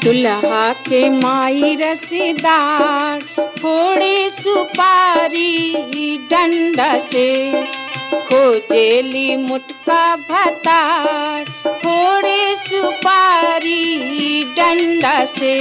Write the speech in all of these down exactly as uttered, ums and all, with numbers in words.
दुल्हा के माई रसीदार फोड़े सुपारी डंडा से, खोजेली मुटका भतार फोड़े सुपारी डंडा से।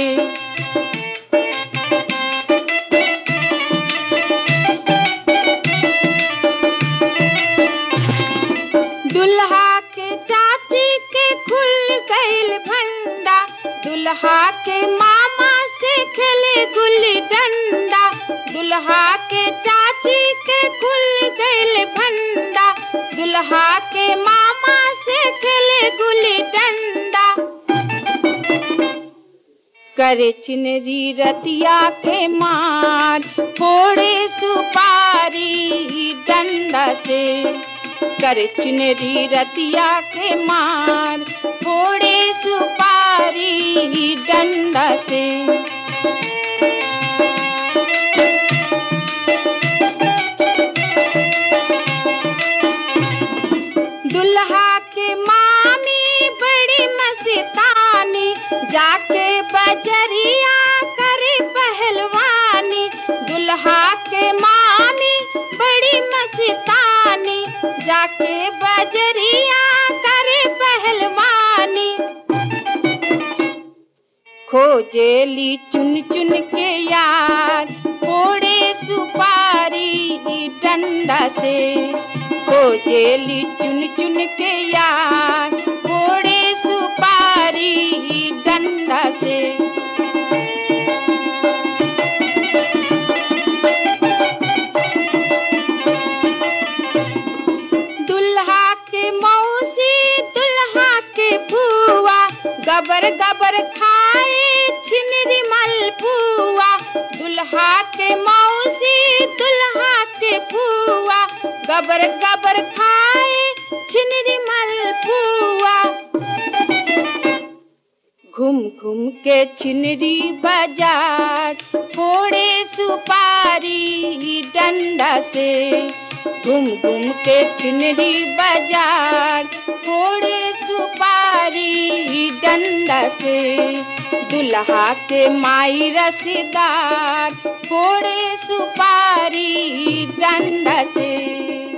दुल्हा के चाची के खुल गईल भंडा, दुल्हा के मामा से खेले गुल्ली डंडा। दुल्हा के चाची के खुल गईल भंडा, दुल्हा के मामा से खेले गुल्ली डंडा। करे चिनरी रतिया के मार फोड़े सुपारी डंडा से, करे चिनरी रतिया के मार फोड़े सुपारी डंडा से। दुल्हा के मामी बड़ी मस्तानी, जाके बजरिया करे पहलवानी। दुल्हा के मामी बड़ी मस्तानी, जाके बजरिया करे पहलवानी। खोजेली चुन चुन के यार फोड़े सुपारी डंडा से, खोजेली चुन चुन के यार फोड़े सुपारी डंडा से। दुल्हा के मौसी दुल्हा के बुआ, गबर गबर खाए छिनरी मलपुआ। दुल्हा के मौसी दुल्हा के बुआ, गबर गबर खाए छिनरी मलपुआ। घूम घूम के छिनरी बाजार फोड़े सुपारी डंडा से, घूम घूम के छिनरी बाजार फोड़े सुपारी डंडा से। दुल्हा के माई रसीदार फोड़े सुपारी डंडा से।